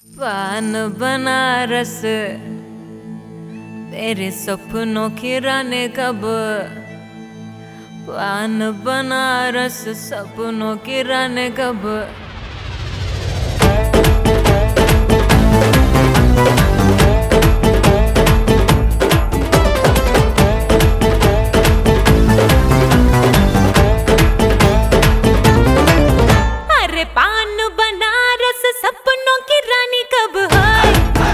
पान बनारस तेरे सपनों की रानी कब। पान बनारस सपनों की रानी कब। अरे पान बनारस सपनों की रानी कब है।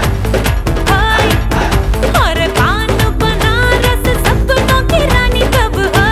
अरे पान बनारस सपनों की रानी कब है।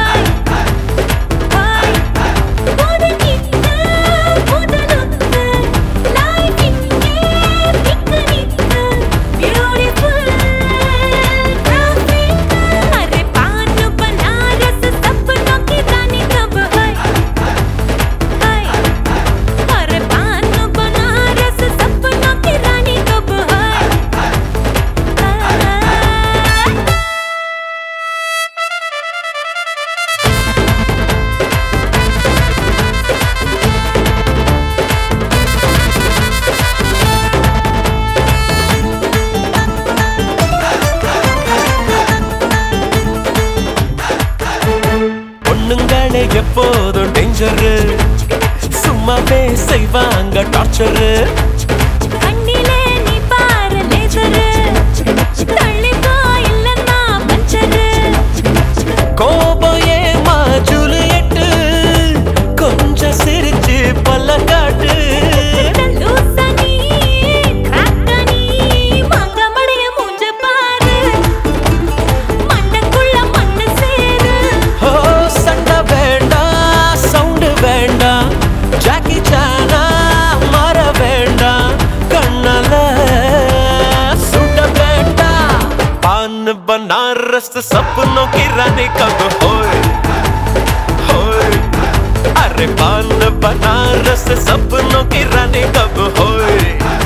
எப்போதும் டேஞ்சர் சும்மாவே செய்வாங்க டார்ச்சர். கண்ணிலே நீ பாரு லேசர் தள்ளி போ இல்லன்னா பஞ்சர். கோபம் ஏமா ஜூலியட் கொஞ்சம் சிரிச்சு பல்ல காட்டு. லூசனி கிராக்கனி மங்க மடைய மூஞ்ச பாரு மண்டக்குள்ள மண்ணு சேரு. ஓ சண்ட வேண்டாம் சவுண்ட் வேண்டாம் ஜாக்கி சானா மாற வேண்டாம் கண்ணால சுட வேண்டாம். पान बनारस सपनों की रानी कब होए होए. अरे पान बनारस सपनों की रानी कब होए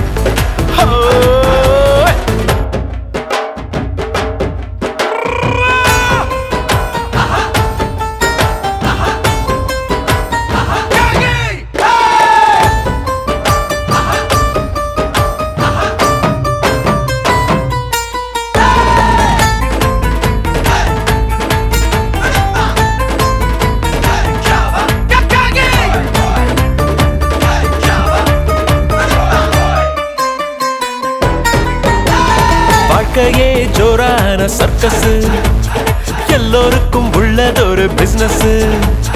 होए. வாழ்க்கையே ஜோரான சர்க்கஸ் எல்லோருக்கும் உள்ளதொரு பிசினஸ்.